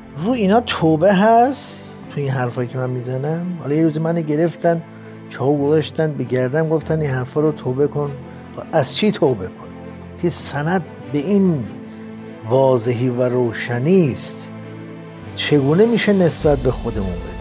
رو اینا توبه هست تو این حرفایی که من میزنم؟ حالا یه روزی من گرفتن چاو گذاشتن به گردن گفتن این حرفا رو توبه کن. از چی توبه کنی؟ که سند به این واضحی و روشنی است، چگونه میشه نسبت به خودمون بدیم؟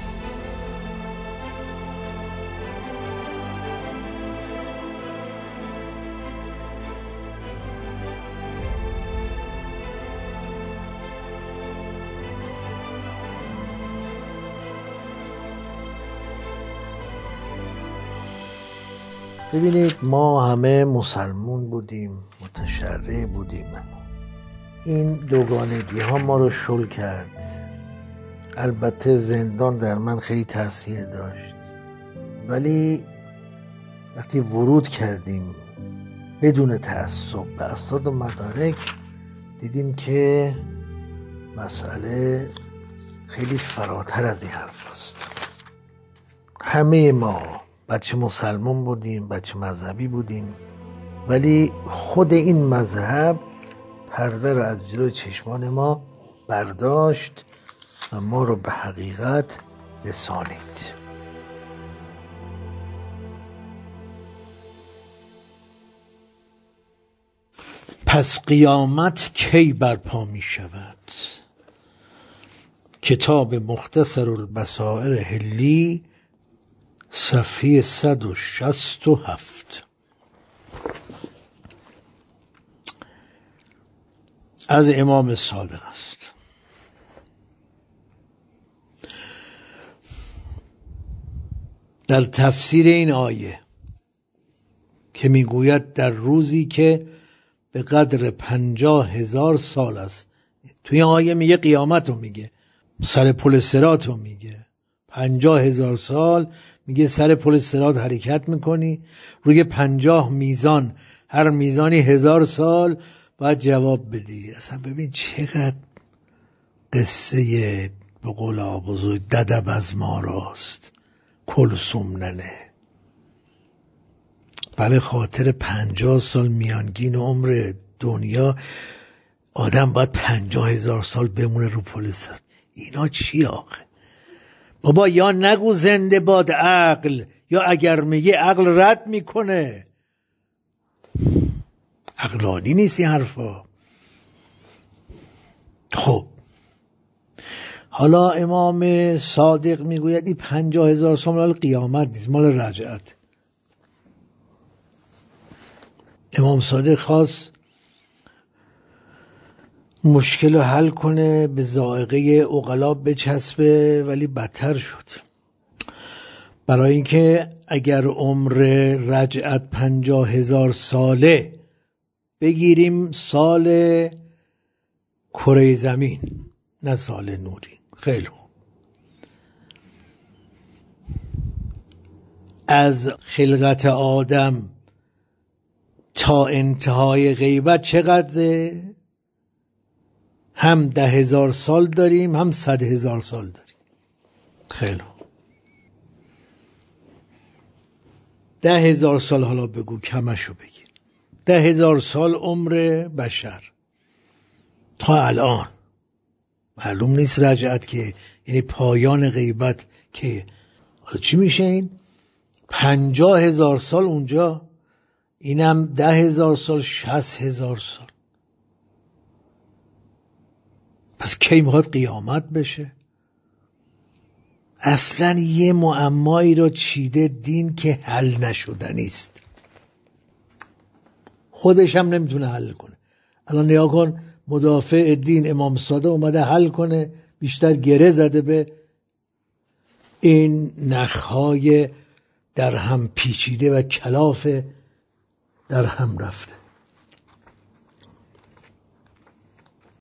ببینید ما همه مسلمون بودیم، متشرع بودیم. این دوگانگی ها ما رو شل کرد. البته زندان در من خیلی تاثیر داشت، ولی وقتی ورود کردیم بدون تعصب به اسناد و مدارک دیدیم که مسئله خیلی فراتر از این حرف است. همه ما بچه مسلمان بودیم، بچه مذهبی بودیم، ولی خود این مذهب پرده رو از جلوی چشمان ما برداشت و ما رو به حقیقت رسانید. پس قیامت کی برپا می شود؟ کتاب مختصر البصائر حلی صفحه 167. از امام صادق است. در تفسیر این آیه که میگوید در روزی که به قدر 50,000 سال است، توی آیه میگه قیامت رو میگه، سر پل صراط رو میگه، 50,000 سال میگه سر پل صراط حرکت میکنی، روی 50 میزان، هر میزانی 1000 سال باید جواب بدی. اصلا ببین چقدر قصه به قول آبوزوی ددب از ما راست کلثوم ننه. بله خاطر 50 سال میانگین عمر دنیا آدم باید 50,000 سال بمونه رو پل صراط. اینا چی آخه؟ بابا یا نگو زنده باد عقل، یا اگر میگه عقل رد میکنه. عقلانی نیست این حرفا. خب حالا امام صادق میگوید این 50,000 سال مال قیامت نیست، مال رجعت. امام صادق خواست مشکل رو حل کنه، به ذائقه عقلا بچسبه، ولی بدتر شد. برای اینکه اگر عمر رجعت 50,000 ساله بگیریم، سال کره زمین نه سال نوری. خیلی خوب، از خلقت آدم تا انتهای غیبت چقدره؟ هم 10,000 سال داریم، هم 100,000 سال داریم. خیلی خوب، 10,000 سال حالا بگو، کمشو بگیر. 10,000 سال عمر بشر تا الان. معلوم نیست رجعت که یعنی پایان غیبت که حالا چی میشه؟ این 50,000 سال اونجا، اینم 10,000 سال، 60,000 سال. پس کی میخواد قیامت بشه؟ اصلا یه معمایی رو چیده دین که حل نشدنیست. خودش هم نمیتونه حل کنه. الان نگاه کن، مدافع دین امام صادق اومده حل کنه، بیشتر گره زده به این نخهای در هم پیچیده و کلاف در هم رفته.